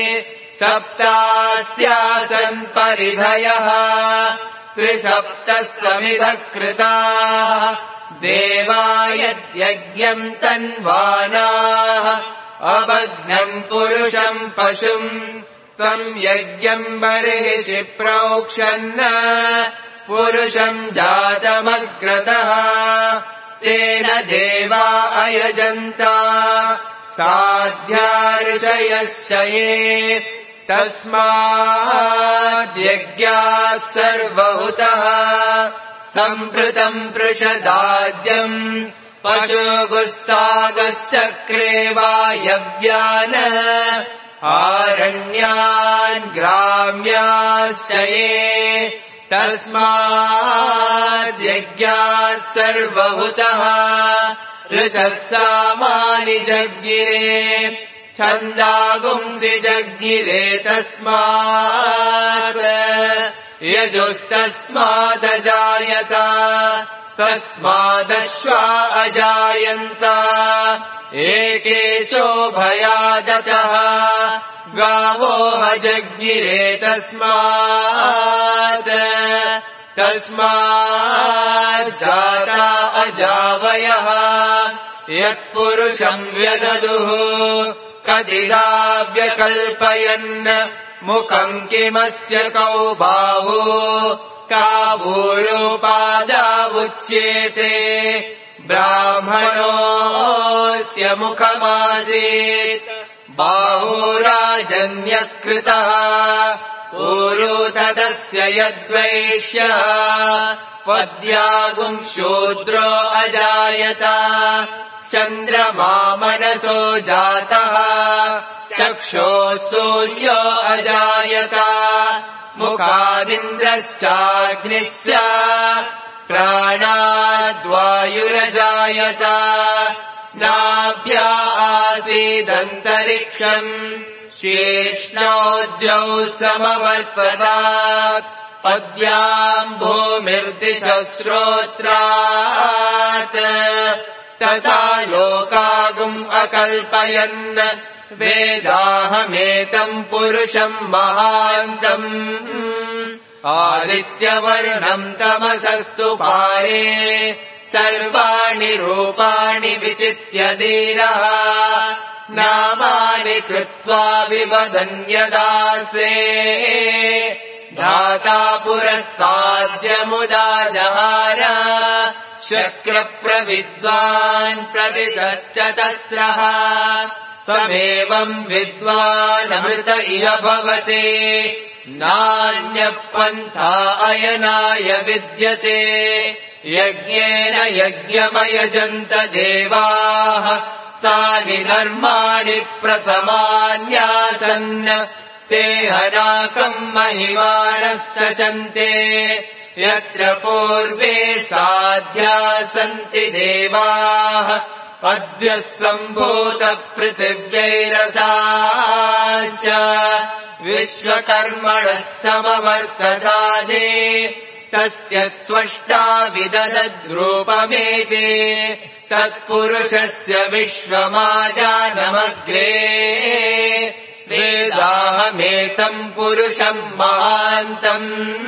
सप्तास्यासन् परिधयः त्रिसप्तः समिधः कृताः देवा यद्यज्ञम् तन्वानाः अभग्नम् पुरुषम् पशुम् तम् यज्ञम् बर्हिषि प्रोक्षन् पुरुषम् जातमग्रतः तेन देवा अयजन्ता साध्यार्षयश्च ये तस्माद्यज्ञात् सर्वहुतः सम्पृतम् पृषदाज्यम् पशुगुस्तागश्चक्रे वायव्यान् आरण्यान् ग्राम्याश्च ये तस्माद्यज्ञात् सर्वहुतः ऋतः सामानि जज्ञिरे छन्दागुंसि जज्ञिरे तस्मात् यजुस्तस्मादजायत तस्मादश्वा अजायन्त एके चोभयादतः गावो हजज्ञिरे तस्माज्जाता अजावयः यत्पुरुषम् व्यददुः कदिदा व्यकल्पयन् मुखम् किमस्य कौ बाहु कावूरोपादावुच्येते ब्राह्मणोऽस्य मुखमासीत् बाहुराजन्यकृतः ऊरो तदस्य यद्वैश्यः पद्यागुम् शूद्रो अजायत चन्द्रमा मनसो जातः चक्षुः सूर्यो अजायत मुखादिन्द्रश्चाग्निश्च प्राणाद्वायुरजायत नाभ्या आसीदन्तरिक्षम् शीर्ष्णोऽद्यौ समवर्ततात् पद्भ्याम् भूमिर्दिशः श्रोत्रात् तथा लोकागुम् अकल्पयन् वेदाहमेतम् पुरुषम् महान्तम् आदित्यवर्णम् तमसस्तु पारे सर्वाणि रूपाणि विचित्य धीरः नामानि कृत्वा विवदन्यदासे धाता पुरस्ताद्यमुदा जहार शक्रप्रविद्वान् प्रतिशश्चतस्रः तमेवम् विद्वानमृत इह भवते नान्यः पन्था अयनाय विद्यते यज्ञेन यज्ञमयजन्त देवाः तानि धर्माणि प्रथमान्यासन् ते हनाकम् महिमानः सचन्ते यत्र पूर्वे साध्या सन्ति देवाः अद्य सम्भूतपृथिव्यैरसाश्च विश्वकर्मणः समवर्ततादे तस्य त्वष्टा विदधद्रूपमेते तत्पुरुषस्य विश्वमाजानमग्रे वेदाहमेतम् पुरुषम् महान्तम्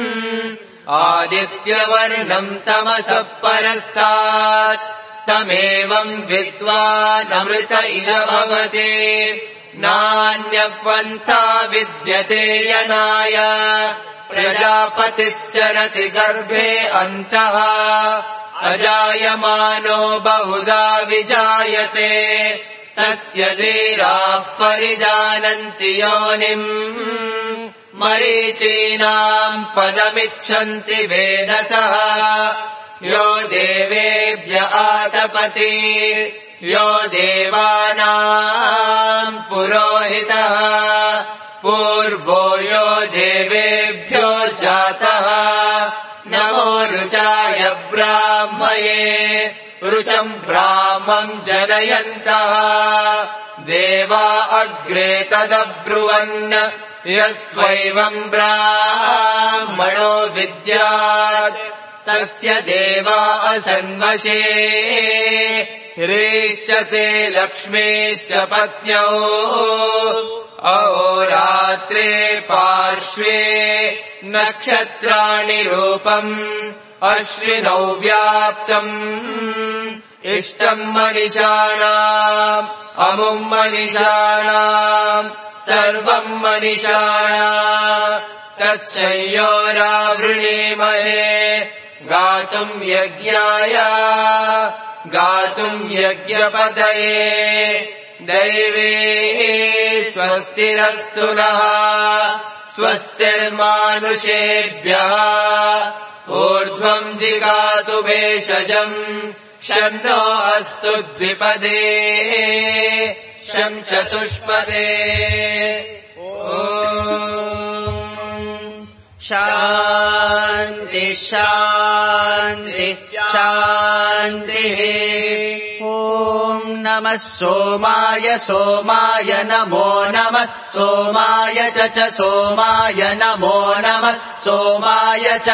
आदित्यवर्णम् तमसः परस्तात् तमेवम् विद्वानमृत इह भवते नान्यपन्था विद्यते यनाय प्रजापतिश्चरति गर्भे अन्तः अजायमानो बहुधा विजायते तस्य धीराः परिजानन्ति योनिम् मरीचीनाम् पदमिच्छन्ति वेदसः यो देवेभ्य आतपति यो देवानाम् पुरोहितः पूर्वो यो देवेभ्यो जातः नमो रुचाय ब्राह्मये रुचम् ब्राह्मम् जनयन्तः देवा अग्रे तदब्रुवन् यस्त्वैवम् ब्राह्मणो विद्यात् तस्य देवा असन्वशे ह्रीश्चते लक्ष्मीश्च पत्न्यौ अहोरात्रे पार्श्वे नक्षत्राणि रूपम् अश्विनौ व्याप्तम् इष्टम् मनीषाणाम् अमुम् मनीषाणाम् सर्वम् मनीषाणाम् तच्छयोरावृणीमहे गातुम् यज्ञाय गातुम् यज्ञपतये दैवे स्वस्तिरस्तु नः स्वस्तिर्मानुषेभ्यः ऊर्ध्वम् जिगातु भेषजम् शन्नो अस्तु द्विपदे शं चतुष्पदे शान्ति शान्ति शान्तिः ॐ नमः सोमाय सोमाय नमो नमः सोमाय च सोमाय नमो नमः सोमाय च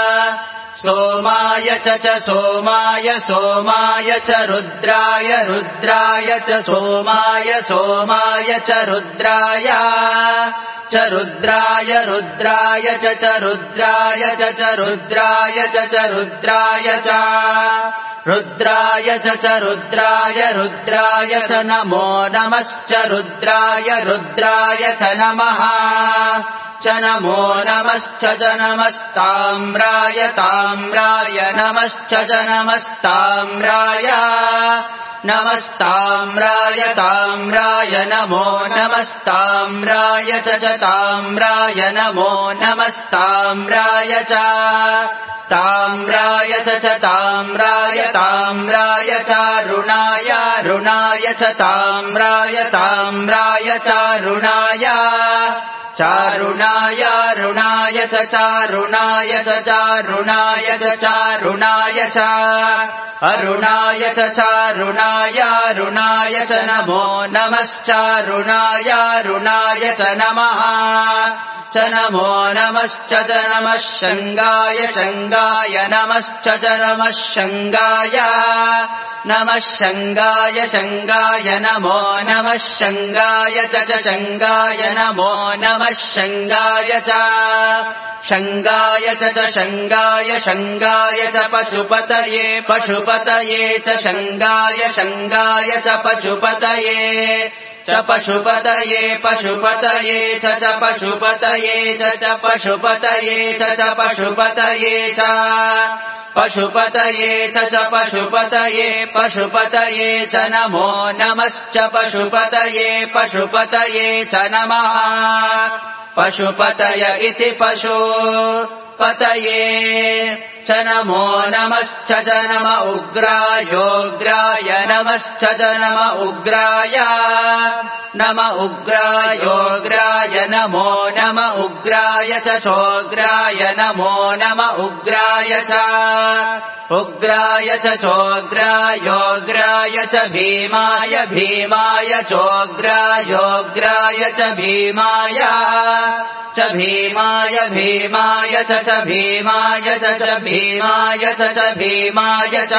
सोमाय च सोमाय सोमाय च रुद्राय रुद्राय च सोमाय सोमाय च रुद्राय च रुद्राय रुद्राय च रुद्राय च रुद्राय च रुद्राय च रुद्राय च रुद्राय रुद्राय च नमो नमश्च रुद्राय रुद्राय च नमः च नमो नमश्च च नमस्ताम्राय ताम्राय नमश्च च नमस्ताम्राय नमस्ताम्राय ताम्राय नमो नमस्ताम्राय च ताम्राय नमो नमस्ताम्राय च ताम्राय च ताम्राय ताम्राय चारुणाय रुणाय च ताम्राय ताम्राय चारुणाय चारुणाय रुणाय च चारुणाय च चारुणाय च चारुणाय च अरुणाय च चारुणाय रुणाय च नमो नमश्चारुणाय रुणाय च नमः च नमो नमश्च च नमः शङ्गाय शङ्गाय नमश्च च नमः शङ्गाय नमः शङ्गाय शङ्गाय नमो नमः शङ्गाय च शङ्गाय नमो नमः शङ्गाय च शङ्गाय च शङ्गाय शङ्गाय च पशुपतये पशुपतये च शङ्गाय शङ्गाय च पशुपतये च पशुपतये पशुपतये च पशुपतये च पशुपतये च पशुपतये च पशुपतये च पशुपतये पशुपतये च नमो नमश्च पशुपतये पशुपतये च नमः पशुपतय इति पशुपतये च नमो नमश्च च नम उग्रायोग्राय नमश्च च नम उग्राय नम उग्रायोग्राय नमो नम उग्राय च चोग्राय नमो नम उग्राय च उग्राय च चोग्रायोग्राय च भीमाय भीमाय चोग्रायोग्राय च भीमाय च भीमाय भीमाय च भीमाय च भीमाय च भीमाय च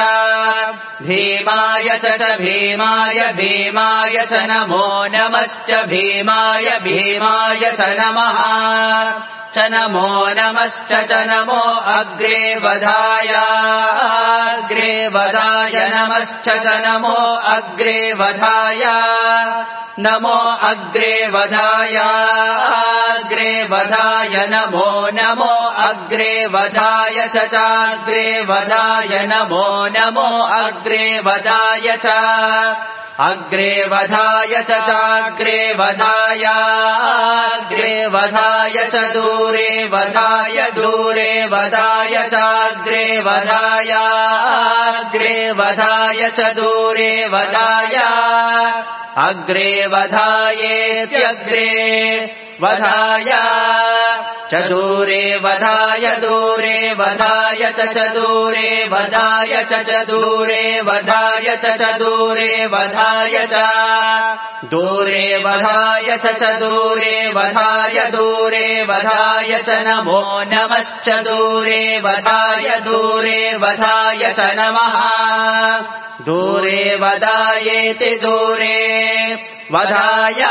भीमाय च भीमाय भीमाय च नमो नमश्च भीमाय भीमाय च नमः च नमो नमश्च च नमो अग्रे वधाय अग्रे वधाय नमश्च च नमो अग्रे वधाय नमो अग्रे वधाय अग्रे वधाय नमो नमो अग्रे वधाय च चाग्रे वधाय नमो नमो अग्रे वधाय च अग्रे वधाय च चाग्रे वधाय अग्रे वधाय च दूरे वधाय दूरे वधाय चाग्रे वधाय अग्रे वधाय च दूरे वधाय अग्रे वधायेत्यग्रे वधाय च दूरे वधाय दूरे वधाय च दूरे वधाय च दूरे वधाय च दूरे वधाय च दूरे वधाय च दूरे वधाय दूरे वधाय च नमो नमश्च दूरे वधाय च नमः दूरे वधायेति दूरे वधाय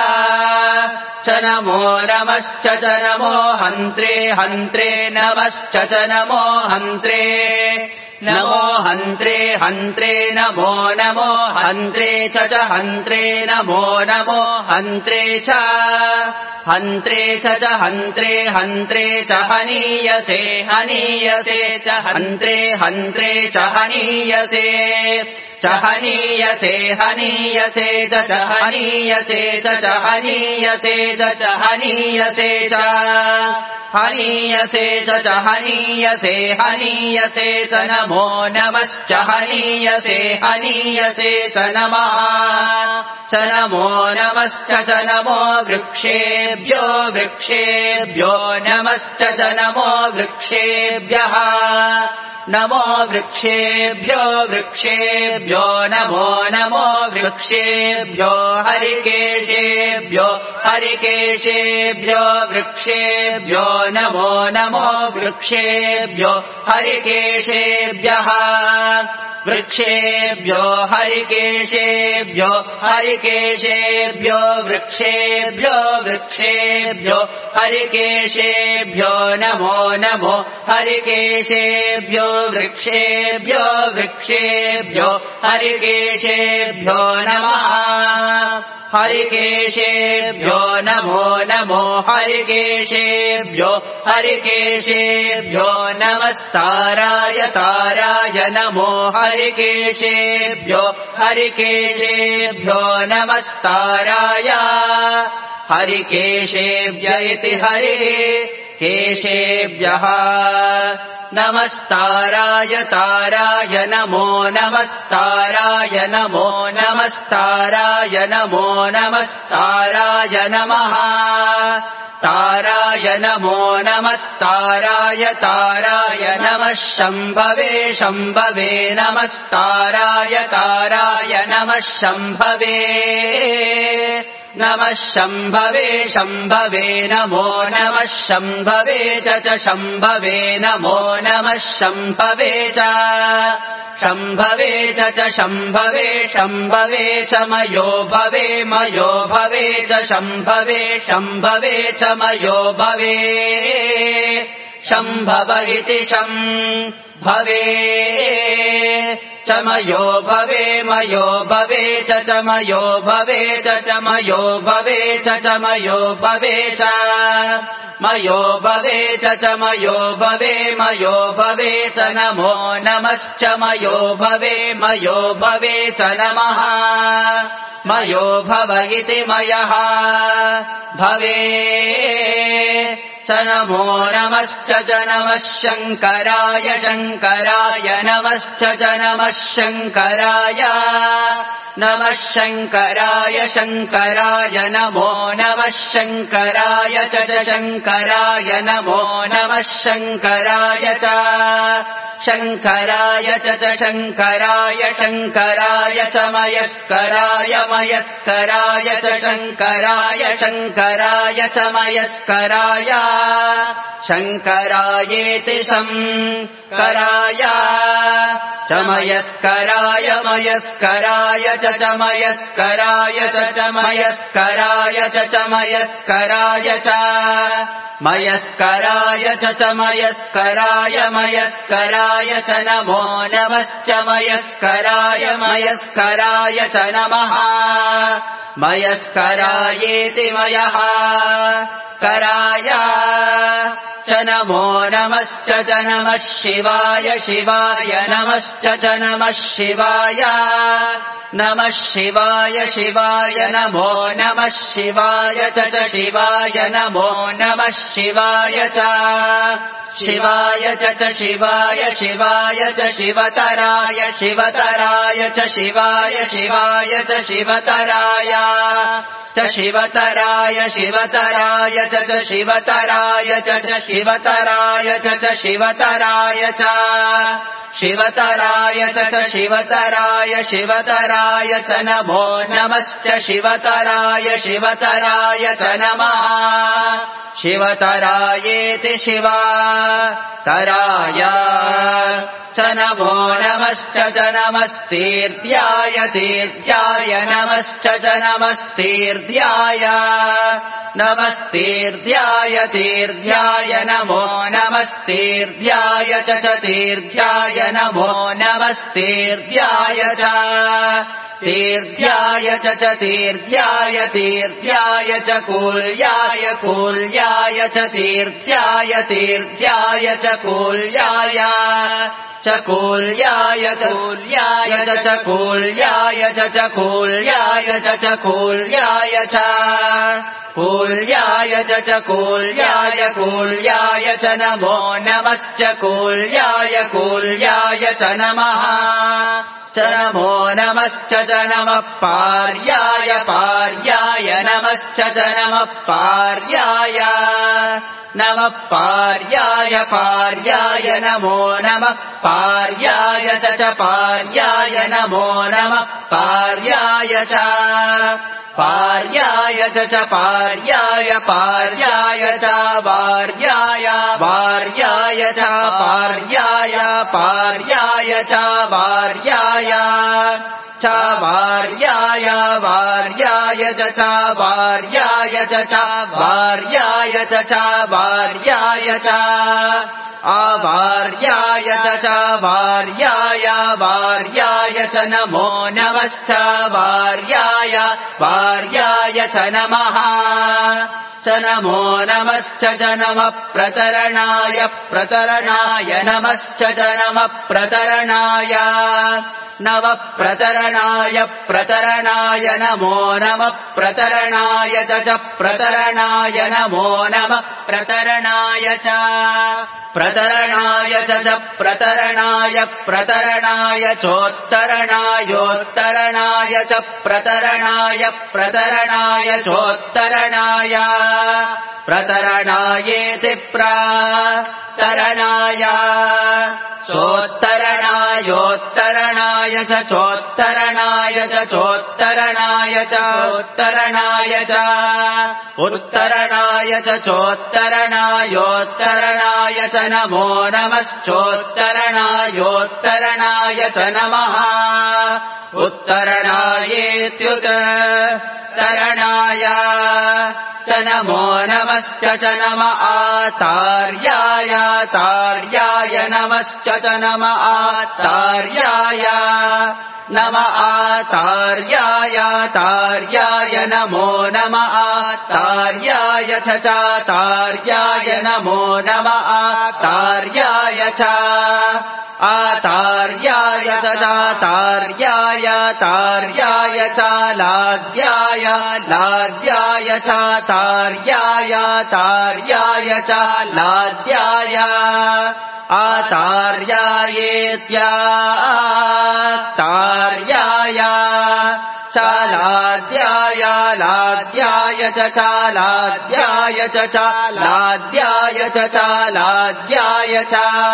च नमो नमश्च च नमो हन्त्रे हन्त्रे नमश्च च नमो हन्त्रे नमो हन्त्रे हन्त्रे नमो नमो हन्त्रे च हन्त्रे नमो नमो हन्त्रे च हन्त्रे च हन्त्रे हन्त्रे च हनीयसे हनीयसे च हन्त्रे हन्त्रे च हनीयसे च हनीयसे हनीयसे च हनीयसे च हनीयसे च हनीयसे च हनीयसे च हनीयसे हनीयसे च नमो नमश्च हनीयसे हनीयसे च नमः च नमो नमश्च च नमो वृक्षेभ्यो वृक्षेभ्यो नमश्च च नमो वृक्षेभ्यः नमो वृक्षेभ्यो वृक्षेभ्यो नमो नमो वृक्षेभ्यो हरिकेशेभ्यो हरिकेशेभ्यो वृक्षेभ्यो नमो नमो वृक्षेभ्यो हरिकेशेभ्यः वृक्षेभ्यो हरिकेशेभ्यो हरिकेशेभ्यो वृक्षेभ्यो वृक्षेभ्यो हरिकेशेभ्यो नमो नमो हरिकेशेभ्यो वृक्षेभ्यो वृक्षेभ्यो हरिकेशेभ्यो नमः हरिकेशेभ्यो नमो नमो हरिकेशेभ्यो हरिकेशेभ्यो नमस्ताराय ताराय नमो हरिकेशेभ्यो हरिकेशेभ्यो नमस्ताराय हरिकेशेभ्य इति केशेभ्यः नमस्ताराय ताराय नमो नमस्ताराय नमो नमस्ताराय नमो नमस्ताराय नमः ताराय नमो नमस्ताराय ताराय नमः शम्भवे शम्भवे नमस्ताराय ताराय नमः शम्भवे नमः शम्भवे शम्भवे नमो नमः शम्भवे च शम्भवे नमो नमः शम्भवे च शम्भवे च शम्भवे शम्भवे च मयो भवे च शम्भवे शम्भवे च मयो भवे शम्भव इति शम्भवे च मयो भवे च मयो भवे च मयो भवे च मयो भवे च मयो भवे च मयो भवे च नमो नमश्च मयो भवे च नमः मयो भव इति मयः भवे च नमो नमश्च च नमः शङ्कराय शङ्कराय नमश्च च नमः शङ्कराय नमः शङ्कराय शङ्कराय नमो नमः शङ्कराय च शङ्कराय नमो नमः शङ्कराय च शङ्कराय च शङ्कराय शङ्कराय च मयस्कराय च शङ्कराय शङ्कराय च मयस्कराय शङ्करायेति शङ्कराय च मयस्कराय च मयस्कराय च मयस्कराय च मयस्कराय च मयस्कराय च मयस्कराय च नमो नमश्च मयस्कराय च नमः मयस्करायेति मयः कराय च नमो नमश्च च नमः शिवाय शिवाय नमश्च च नमः शिवाय शिवाय नमो नमः शिवाय च शिवाय नमो नमः शिवाय च शिवाय च शिवाय च शिवतराय च शिवाय च शिवतराय च शिवतराय च शिवतराय च शिवतराय च शिवतराय च शिवतराय च शिवतराय च शिवतराय च नमो नमश्च शिवतराय च नमः शिवतरायेति शिवतराय च नमो नमश्च च नमस्तीर्ध्याय तीर्थ्याय नमश्च च नमस्तीर्ध्याय तीर्थ्याय नमो नमस्तीर्ध्याय च तीर्थ्याय नमो नमस्तीर्ध्याय च तीर्थ्याय च तीर्थ्याय च कूल्याय च तीर्थ्याय च कूल्याय च कूल्याय च कूल्याय च कूल्याय च कूल्याय च कूल्याय च कूल्याय च नमो नमश्च कूल्याय च नमः च नमो नमश्च च नमः पार्याय नमश्च च नमः पार्याय नमो नमः पार्याय च पार्याय नमो नमः पार्याय च पार्याय च पार्याय च वार्याय च पार्याय च वार्याय च वार्याय च वार्याय च वार्याय च वार्याय च वार्याय च आवार्याय च वार्याय च नमो नमश्च वार्याय च नमः च नमो नमश्च च नमः प्रतरणाय प्रतरणाय नमश्च च नमः प्रतरणाय नमः प्रतरणाय प्रतरणाय नमो नमः प्रतरणाय च प्रतरणाय नमो नमः प्रतरणाय च प्रतरणाय च प्रतरणाय प्रतरणाय चोत्तरणायोत्तरणाय च प्रतरणाय प्रतरणाय चोत्तरणाय प्रतरणायेति प्रतरणाय चोत्तरणायोत्तरणाय च चोत्तरणाय च चोत्तरणाय च उत्तरणाय च उत्तरणाय च चोत्तरणायोत्तरणाय च नमो नमश्चोत्तरणायोत्तरणाय च नमः उत्तरणायेत्युत्तरणाय च नमो नमश्च च नम आतार्याय तार्याय नमश्च च नम आतार्याय नम आतार्याय तार्याय नमो नम आतार्याय च चातार्याय नमो नम आतार्याय च आतार्याय च चातार्याय तार्याय च लाद्याय लाद्याय च तार्याय तार्याय च लाद्याय आतार्यायेत्यातार्याय चालाद्याय लाद्याय च चालाद्याय च चालाद्याय च चालाद्याय च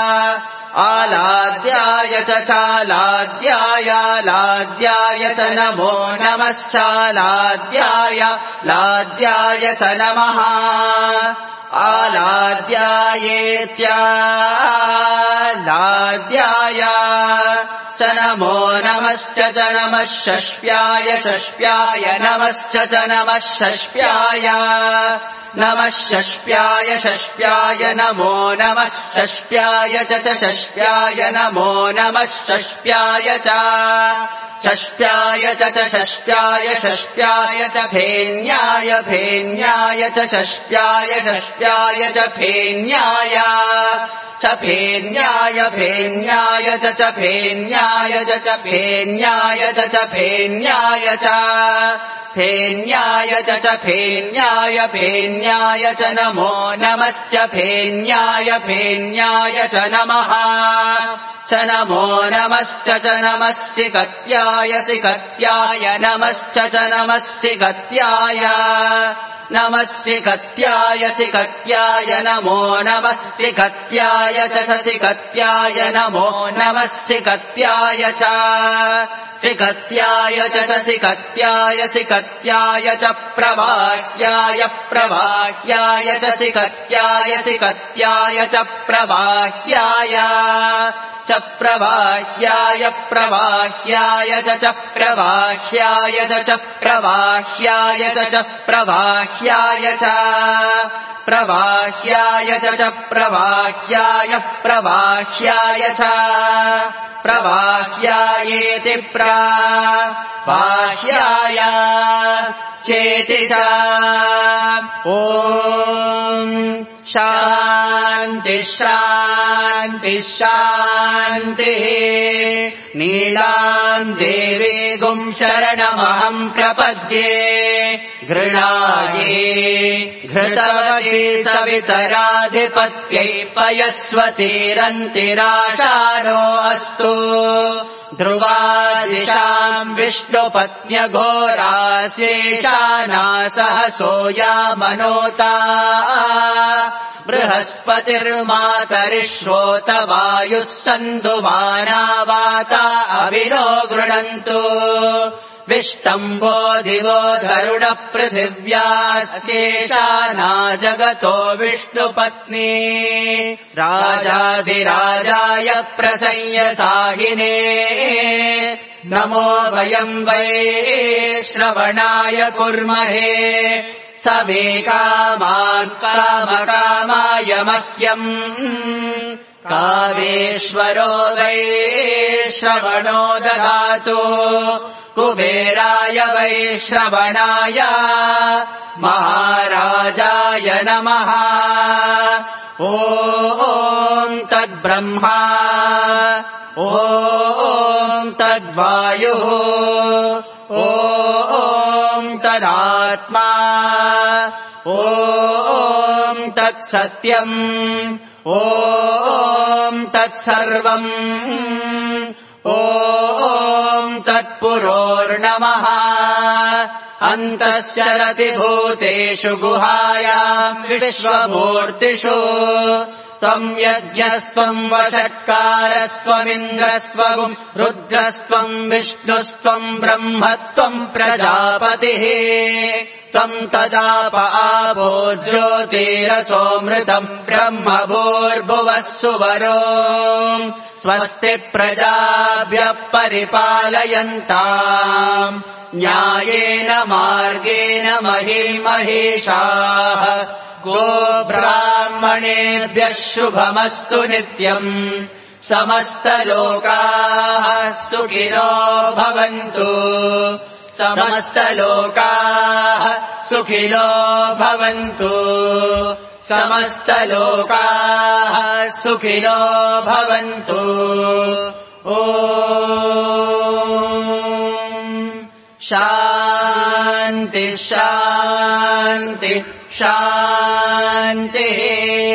आलाद्याय च चालाद्याय लाद्याय च नमो नमश्चालाद्याय लाद्याय च नमः आलाद्यायेत्यालाद्याय च नमो नमश्च च नमः षष्प्याय षष्प्याय नमश्च च नमः षष्प्याय नमः षष्प्याय षष्प्याय नमो नमः षष्प्याय च षष्प्याय नमो नमः षष्प्याय च षष्प्याय च षष्प्याय षष्प्याय च फेन्याय फेन्याय च षष्प्याय षष्प्याय च फेन्याय च फेन्याय फेन्याय च फेन्याय च फेन्याय च फेन्याय च फेन्याय च फेन्याय फेन्याय च नमो नमश्च फेन्याय फेन्याय च नमः च नमो नमश्च च नमः सिकत्याय सिकत्याय नमश्च च नमः सिकत्याय नमः सिकत्याय सिकत्याय नमो नमः सिकत्याय च सिकत्याय नमो नमः सिकत्याय च सिकत्याय च सिकत्याय सिकत्याय च प्रवाह्याय प्रवाह्याय च सिकत्याय सिकत्याय च प्रवाह्याय च प्रवाह्याय प्रवाह्याय च प्रवाह्याय च प्रवाह्याय च प्रवाह्याय च प्रवाह्याय च प्रवाह्याय प्रवाह्याय च प्रवाह्यायेति प्रवाह्याय चेति च ॐ शान्ति शान्ति शान्तिः नीलाम् देवीगुं शरणमहम् प्रपद्ये घृणाये घृतवती सवितराधिपत्यै पयस्वतीरन्तिराशानो अस्तु ध्रुवादिशाम् विष्णुपत्न्यघोराशेषाना सहसो यामनोता बृहस्पतिर्मातरिश्रोतवायुः सन्दुवाना वाता अविनो गृणन्तु विष्टम्भो दिवो गरुडः पृथिव्यास्येषाना जगतो विष्णुपत्नी राजाधिराजाय प्रसंयसाहिने नमो वयम् वै श्रवणाय कुर्महे स मे कामान् कामकामाय मह्यम् कामेश्वरो वै श्रवणो ददातु कुबेराय वै श्रवणाय महाराजाय नमः। ॐ तद्ब्रह्मा ॐ तद्वायुः ॐ तदात्मा ॐ तत्सत्यम् ॐ तत्सर्वम् ॐ तत्पुरोर्नमः। अन्तश्चरति भूतेषु गुहायाम् विश्वमूर्तिषु त्वम् यज्ञस्त्वम् वषट्कारस्त्वमिन्द्रस्त्वम् रुद्रस्त्वम् विष्णुस्त्वम् ब्रह्मत्वम् प्रजापतिः। त्वम् तदाप आपो ज्योतिरसोऽमृतम् ब्रह्म भूर्भुवः सुवरो स्वस्ति प्रजाभ्यः परिपालयन्ताम् न्यायेन मार्गेण महीमहेशाः। गोब्राह्मणेभ्यः शुभमस्तु नित्यम्। समस्तलोकाः सुखिनो भवन्तु। समस्तलोकाः सुखिनो भवन्तु। समस्तलोकाः सुखिनो भवन्तु। ॐ शान्ति शान्ति शान्तिः।